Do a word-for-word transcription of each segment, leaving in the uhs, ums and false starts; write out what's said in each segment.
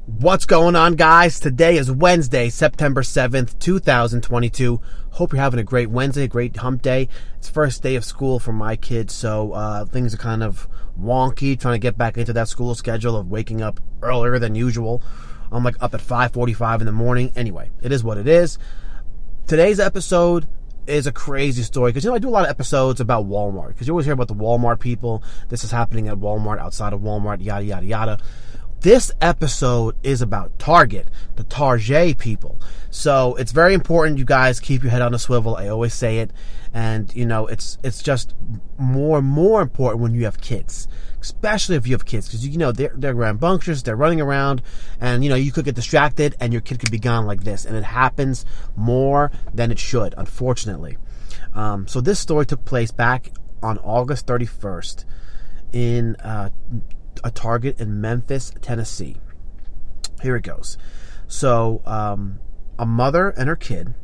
What's going on, guys? Today is Wednesday, September seventh, two thousand twenty-two. Hope you're having a great Wednesday, a great hump day. It's first day of school for my kids, so uh, things are kind of wonky, trying to get back into that school schedule of waking up earlier than usual. I'm like up at five forty-five in the morning. Anyway, it is what it is. Today's episode is a crazy story, because you know I do a lot of episodes about Walmart, because you always hear about the Walmart people. This is happening at Walmart, outside of Walmart, yada, yada, yada. This episode is about Target, the Target people. So it's very important you guys keep your head on a swivel. I always say it. And, you know, it's it's just more and more important when you have kids, especially if you have kids, because, you know, they're, they're rambunctious, they're running around, and, you know, you could get distracted and your kid could be gone like this. And it happens more than it should, unfortunately. Um, so this story took place back on August thirty-first in uh a Target in Memphis, Tennessee. Here it goes. So, um, a mother and her kid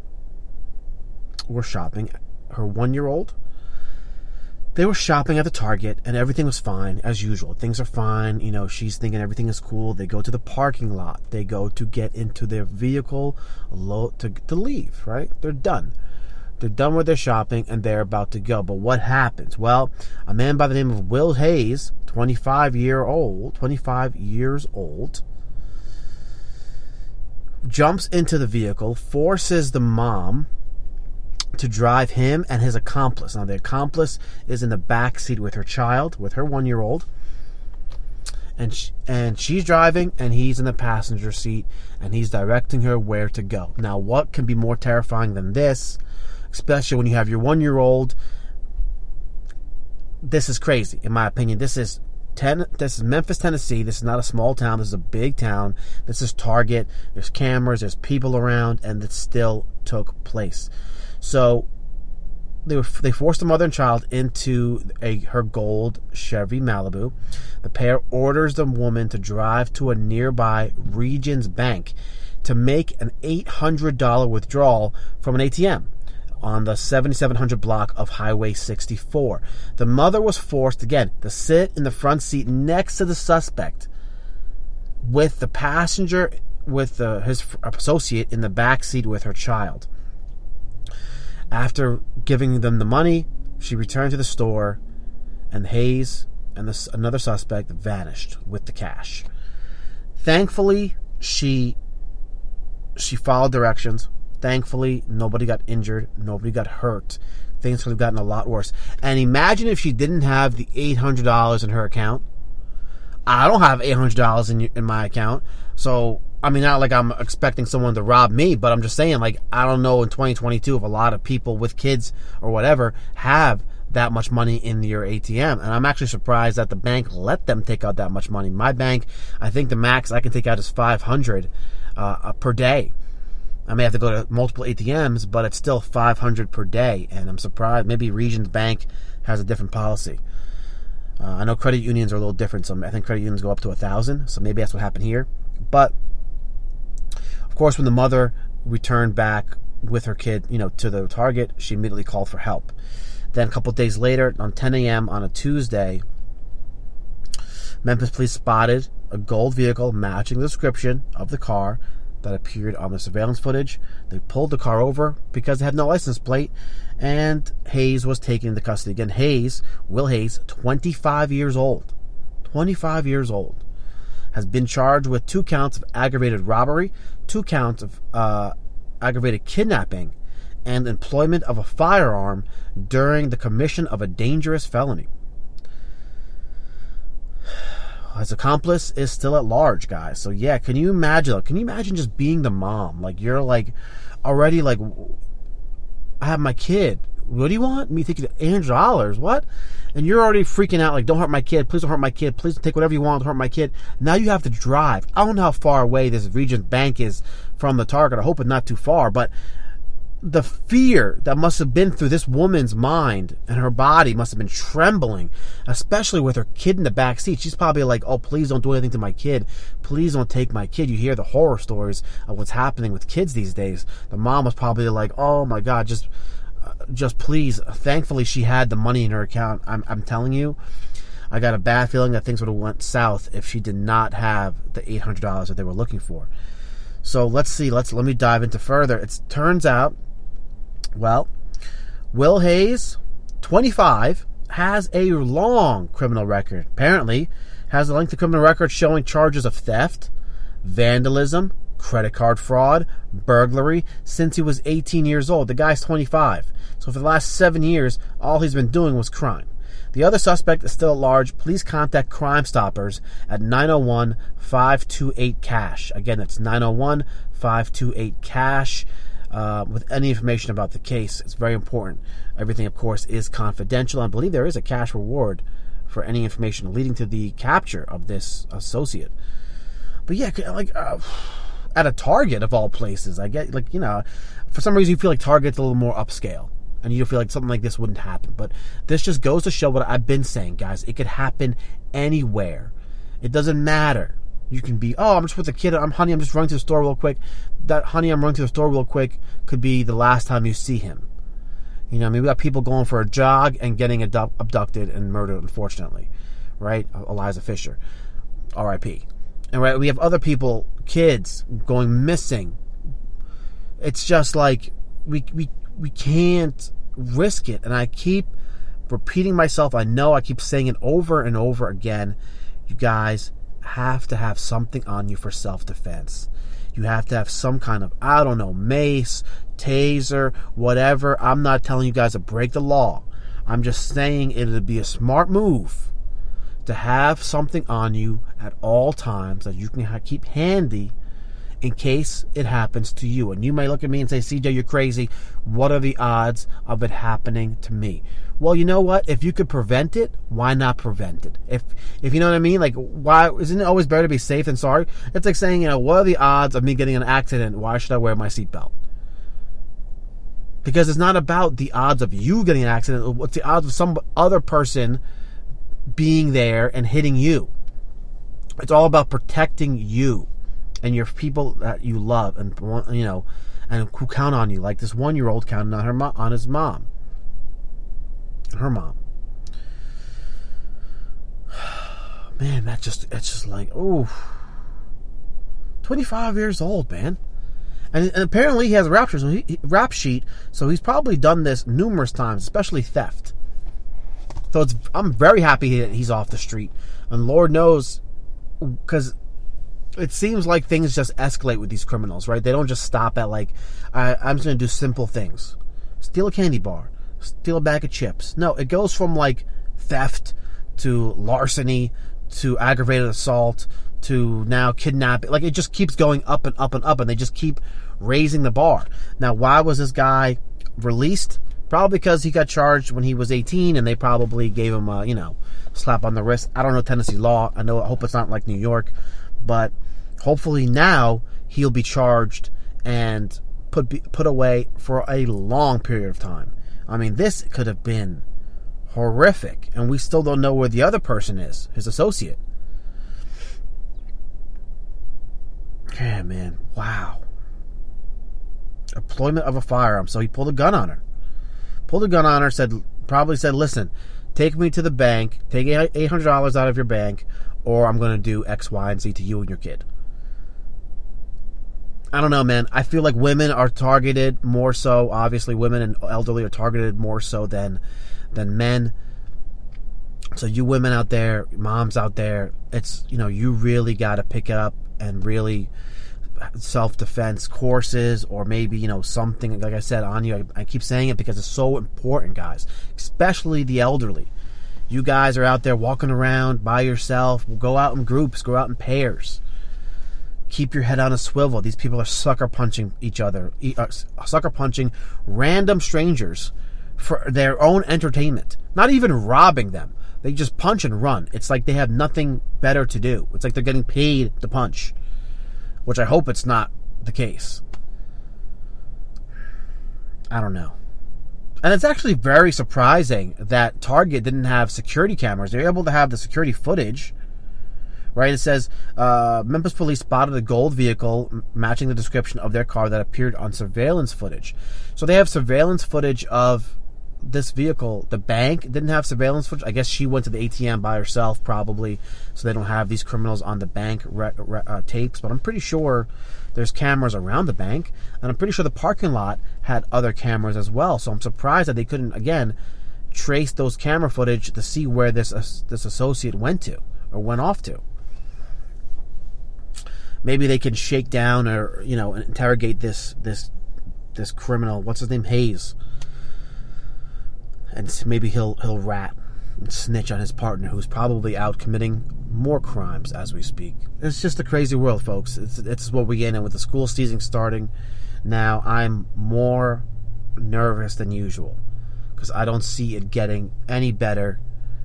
were shopping. Her one-year-old, they were shopping at the Target, and everything was fine, as usual. Things are fine. You know, she's thinking everything is cool. They go to the parking lot. They go to get into their vehicle to, to leave, right? They're done. They're done with their shopping, and they're about to go. But what happens? Well, a man by the name of Will Hayes, twenty-five year old, twenty-five years old, jumps into the vehicle, forces the mom to drive him and his accomplice. Now, the accomplice is in the back seat with her child, with her one-year-old. And she, and she's driving, and he's in the passenger seat, and he's directing her where to go. Now, what can be more terrifying than this? Especially when you have your one-year-old. This is crazy, in my opinion. This is ten. This is Memphis, Tennessee. This is not a small town. This is a big town. This is Target. There's cameras. There's people around, and it still took place. So they were they forced the mother and child into a her gold Chevy Malibu. The pair orders the woman to drive to a nearby Regions Bank to make an eight hundred dollars withdrawal from an A T M on the seventy-seven hundred block of Highway sixty-four. The mother was forced, again, to sit in the front seat next to the suspect, with the passenger, with the, his associate in the back seat with her child. After giving them the money, she returned to the store, and Hayes and the, another suspect vanished with the cash. Thankfully, she she followed directions. Thankfully, nobody got injured. Nobody got hurt. Things could have gotten a lot worse. And imagine if she didn't have the eight hundred dollars in her account. I don't have eight hundred dollars in in my account. So, I mean, not like I'm expecting someone to rob me, but I'm just saying, like, I don't know in twenty twenty-two if a lot of people with kids or whatever have that much money in your A T M. And I'm actually surprised that the bank let them take out that much money. My bank, I think the max I can take out is five hundred dollars uh, per day. I may have to go to multiple A T Ms, but it's still five hundred dollars per day, and I'm surprised. Maybe Regions Bank has a different policy. Uh, I know credit unions are a little different, so I think credit unions go up to one thousand dollars, so maybe that's what happened here. But, of course, when the mother returned back with her kid, you know, to the Target, she immediately called for help. Then a couple of days later, on ten a.m. on a Tuesday, Memphis police spotted a gold vehicle matching the description of the car that appeared on the surveillance footage. They pulled the car over because it had no license plate, and Hayes was taken into custody. Again, Hayes, Will Hayes, twenty-five years old, twenty-five years old, has been charged with two counts of aggravated robbery, two counts of uh, aggravated kidnapping, and employment of a firearm during the commission of a dangerous felony. His accomplice is still at large, guys. So, yeah, can you imagine? Can you imagine just being the mom? Like, you're, like, already, like, I have my kid. What do you want? Me taking eight hundred dollars? What? And you're already freaking out, like, don't hurt my kid. Please don't hurt my kid. Please take whatever you want. Don't hurt my kid. Now you have to drive. I don't know how far away this Regions Bank is from the Target. I hope it's not too far, but the fear that must have been through this woman's mind and her body must have been trembling, especially with her kid in the back seat. She's probably like, oh, please don't do anything to my kid. Please don't take my kid. You hear the horror stories of what's happening with kids these days. The mom was probably like, oh my God, just, uh, just please. Thankfully, she had the money in her account. I'm, I'm telling you. I got a bad feeling that things would have went south if she did not have the eight hundred dollars that they were looking for. So let's see. Let's let me dive into further. It turns out, well, Will Hayes, twenty-five, has a long criminal record. Apparently, has a lengthy criminal record showing charges of theft, vandalism, credit card fraud, burglary since he was eighteen years old. The guy's twenty-five. So for the last seven years, all he's been doing was crime. The other suspect is still at large. Please contact Crime Stoppers at nine oh one, five two eight, cash. Again, that's nine oh one, five two eight, cash. Uh, with any information about the case. It's very important. Everything, of course, is confidential. I believe there is a cash reward for any information leading to the capture of this associate. But yeah, like uh, at a Target of all places, I get, like, you know, for some reason you feel like Target's a little more upscale. And you feel like something like this wouldn't happen. But this just goes to show what I've been saying, guys. It could happen anywhere. It doesn't matter. You can be, oh, I'm just with the kid. I'm, honey, I'm just running to the store real quick. That, honey, I'm running to the store real quick could be the last time you see him. You know, I mean, we got people going for a jog and getting abdu- abducted and murdered, unfortunately. Right? Eliza Fisher. R I P. And right, we have other people, kids, going missing. It's just like, we we we can't risk it. And I keep repeating myself. I know I keep saying it over and over again. You guys have to have something on you for self-defense. You have to have some kind of, I don't know, mace, taser, whatever. I'm not telling you guys to break the law. I'm just saying it would be a smart move to have something on you at all times that you can ha- keep handy in case it happens to you. And you may look at me and say, C J, you're crazy. What are the odds of it happening to me? Well, you know what? If you could prevent it, why not prevent it? If if you know what I mean? Like, why isn't it always better to be safe than sorry? It's like saying, you know, what are the odds of me getting in an accident? Why should I wear my seatbelt? Because it's not about the odds of you getting an accident. What's the odds of some other person being there and hitting you? It's all about protecting you and your people that you love and, you know, and who count on you. Like this one-year-old counting on her mo- on his mom. Her mom. Man, that just, it's just like, ooh. twenty-five years old, man. And, and apparently he has a rap sheet, so he, rap sheet, so he's probably done this numerous times, especially theft. So it's, I'm very happy that he's off the street. And Lord knows, because it seems like things just escalate with these criminals, right? They don't just stop at, like, I, I'm just going to do simple things. Steal a candy bar. Steal a bag of chips. No, it goes from, like, theft to larceny to aggravated assault to now kidnapping. Like, it just keeps going up and up and up, and they just keep raising the bar. Now, why was this guy released? Probably because he got charged when he was eighteen, and they probably gave him a, you know, slap on the wrist. I don't know Tennessee law. I know. I hope it's not like New York, but hopefully now he'll be charged and put be, put away for a long period of time. I mean, this could have been horrific, and we still don't know where the other person is, his associate. Yeah, man. Wow. Employment of a firearm. So he pulled a gun on her. Pulled a gun on her, said, probably said, listen, take me to the bank, take eight hundred dollars out of your bank, or I'm going to do X, Y, and Z to you and your kid. I don't know, man. I feel like women are targeted more so. Obviously, women and elderly are targeted more so than than men. So you women out there, moms out there, it's, you know, you really got to pick it up and really self-defense courses, or maybe, you know, something, like I said, on you. I, I keep saying it because it's so important, guys, especially the elderly. You guys are out there walking around by yourself. Go out in groups, go out in pairs. Keep your head on a swivel. These people are sucker punching each other, uh, sucker punching random strangers for their own entertainment. Not even robbing them. They just punch and run. It's like they have nothing better to do. It's like they're getting paid to punch, which I hope it's not the case. I don't know. And it's actually very surprising that Target didn't have security cameras. They were able to have the security footage. Right? It says, uh, Memphis police spotted a gold vehicle matching the description of their car that appeared on surveillance footage. So they have surveillance footage of this vehicle, the bank didn't have surveillance footage. I guess she went to the A T M by herself, probably, so they don't have these criminals on the bank re- re- uh, tapes. But I'm pretty sure there's cameras around the bank, and I'm pretty sure the parking lot had other cameras as well. So I'm surprised that they couldn't, again, trace those camera footage to see where this uh, this associate went to or went off to. Maybe they can shake down or, you know, interrogate this this this criminal. What's his name? Hayes. And maybe he'll he'll rat and snitch on his partner, who's probably out committing more crimes as we speak. It's just a crazy world, folks. It's it's what we get in with the school season starting. Now I'm more nervous than usual because I don't see it getting any better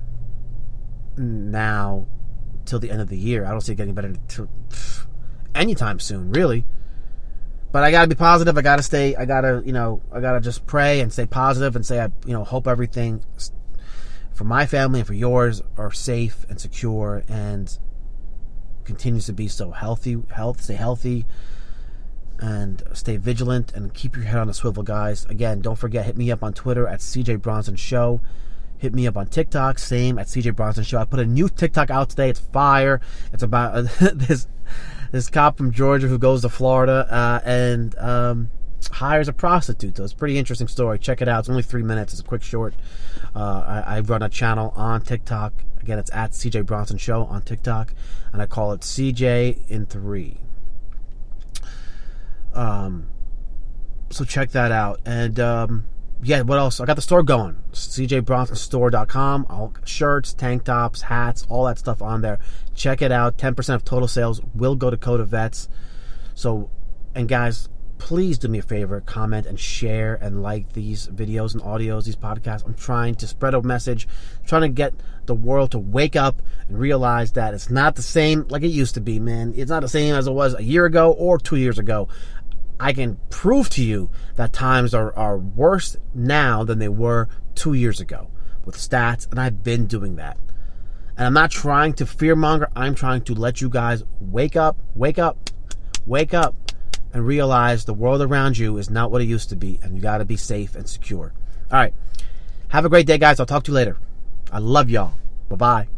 now till the end of the year. I don't see it getting better until anytime soon, really. But I gotta be positive. I gotta stay. I gotta, you know, I gotta just pray and stay positive and say, I, you know, hope everything for my family and for yours are safe and secure and continues to be so healthy. Health, stay healthy and stay vigilant and keep your head on a swivel, guys. Again, don't forget, hit me up on Twitter at C J Bronson Show. Hit me up on TikTok, same at C J Bronson Show. I put a new TikTok out today. It's fire. It's about uh, this. This cop from Georgia who goes to Florida uh, and um, hires a prostitute. So it's a pretty interesting story. Check it out. It's only three minutes. It's a quick short. Uh, I, I run a channel on TikTok. Again, it's at C J Bronson Show on TikTok. And I call it C J in three. Um, so check that out. And um, yeah, what else? I got the store going. C J Bronson Store dot com. All shirts, tank tops, hats, all that stuff on there. Check it out. ten percent of total sales will go to Coda Vets. So, and guys, please do me a favor. Comment and share and like these videos and audios, these podcasts. I'm trying to spread a message. I'm trying to get the world to wake up and realize that it's not the same like it used to be, man. It's not the same as it was a year ago or two years ago. I can prove to you that times are, are worse now than they were two years ago with stats, and I've been doing that. And I'm not trying to fearmonger. I'm trying to let you guys wake up, wake up, wake up, and realize the world around you is not what it used to be, and you got to be safe and secure. All right. Have a great day, guys. I'll talk to you later. I love y'all. Bye-bye.